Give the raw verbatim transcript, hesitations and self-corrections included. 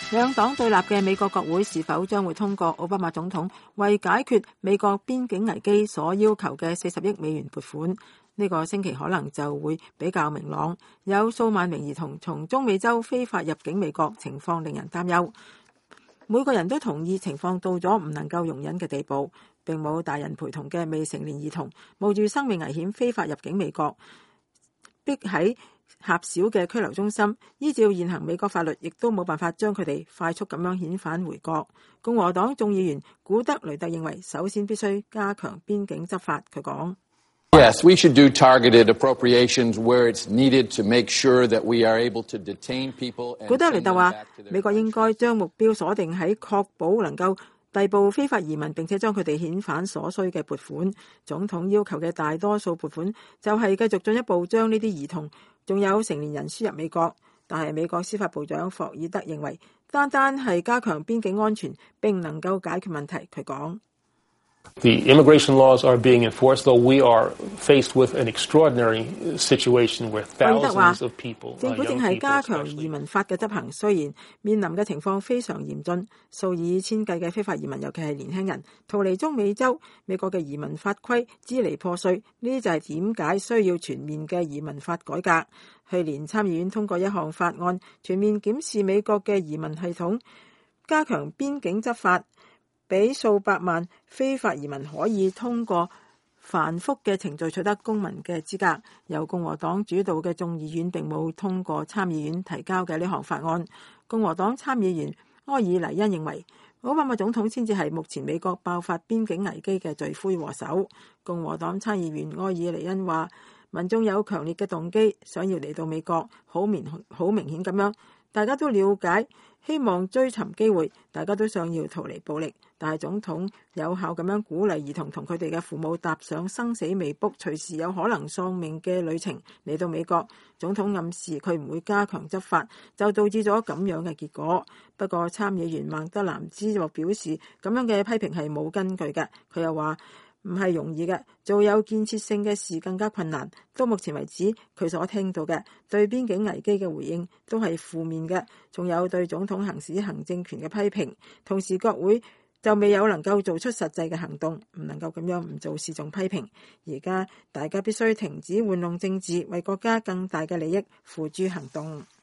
兩黨對立嘅美國國會是否將會通過奧巴馬總統為解決美國邊境危機所要求嘅四十億美元撥款？呢個星期可能就會比較明朗。有數萬名兒童從中美洲非法入境美國，情況令人擔憂。每個人都同意情況到咗唔能夠容忍嘅地步，並冇大人陪同嘅未成年兒童冒住生命危險非法入境美國，逼喺狹小嘅拘留中心，依照現行美國法律，亦都冇辦法將佢哋快速咁樣遣返回國。共和黨眾議員古德雷特認為，首先必須加強邊境執法。佢講 ：Yes, we should do targeted appropriations where it's needed to make sure that we are able to detain people. 古德雷特話，美國應該將目標鎖定喺確保能夠逮捕非法移民，並且將佢哋遣返所需嘅撥款。總統要求嘅大多數撥款就係繼續進一步將呢啲兒童仲有成年人輸入美國。但係美國司法部長霍爾德認為，單單係加強邊境安全並唔能夠解決問題。佢講 ：The immigration laws are being enforced, though we are faced with an extraordinary situation where thousands of people, 政府正係加強移民法嘅執行，雖然面臨嘅情況非常嚴峻，數以千計嘅非法移民，尤其係年輕人逃離中美洲。美國嘅移民法規支離破碎，呢啲就係點解需要全面嘅移民法改革。去年參議院通過一項法案，全面檢視美國嘅移民系統，加強邊境執法，俾數百萬非法移民可以通過繁複嘅程序取得公民嘅資格。由共和黨主導嘅眾議院並冇通過參議院提交嘅呢項法案。共和黨參議員埃爾尼恩認為，奧巴馬總統先至係目前美國爆發邊境危機嘅罪魁禍首。共和黨參議員埃爾尼恩話，民眾有強烈嘅動機想要嚟到美國，好明好明顯咁樣，大家都了解，希望追尋機會，大家都想要逃離暴力。但係總統有效咁樣鼓勵兒童同佢哋嘅父母踏上生死未卜、隨時有可能喪命嘅旅程嚟到美國。總統暗示佢唔會加強執法，就導致咗咁樣嘅結果。不過參議員孟德南茲就表示，咁樣嘅批評係冇根據嘅。佢又話，唔係容易嘅，做有建設性嘅事更加困難。到目前為止，佢所聽到嘅對邊境危機嘅回應都係負面嘅，仲有對總統行使行政權嘅批評。同時國會就未有能夠做出實際嘅行動，唔能夠咁樣唔做事仲批評。而家大家必須停止玩弄政治，為國家更大嘅利益付諸行動。